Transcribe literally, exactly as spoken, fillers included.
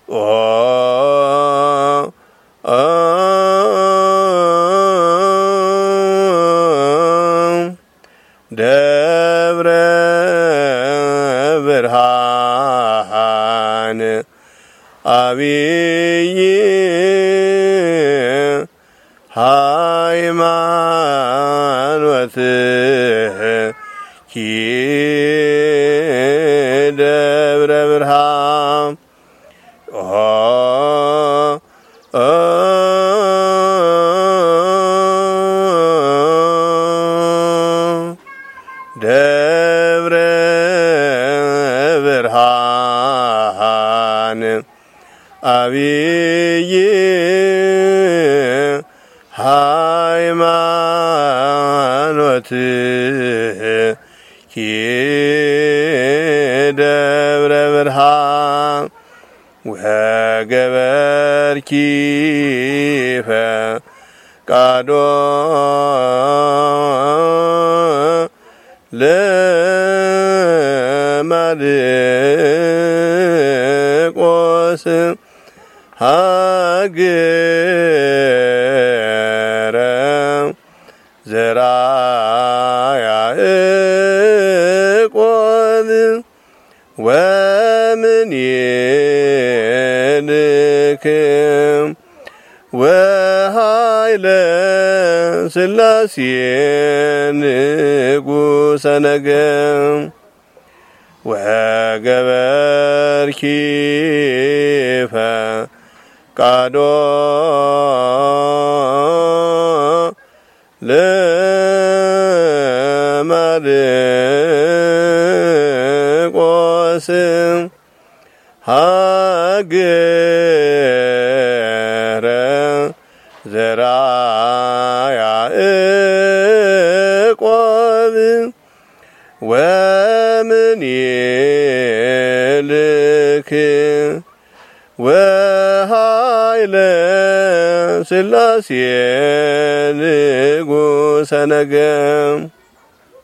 ኦ ደብረ ብርሃን አብይ ሃይማኖት ኪ ደብረ ብርሃን ደብረ ብርሃን አብይ ሃይማኖት ኪ ደብረ ብርሃን ወገበርኪ ፈቃዶ ለማርቆስ ሀገረ ዘርዓ ያዕቆብ ወምኔልክ ወኃይለ ሥላሴ ንጉሠ ነገሥት ወገበርኪ ፈቃዶ ለማርቆስ ሀገረ ዘርዓ ያዕቆብ ወምኔልክ ወኃይለ ሥላሴ ንጉሠ ነገሥት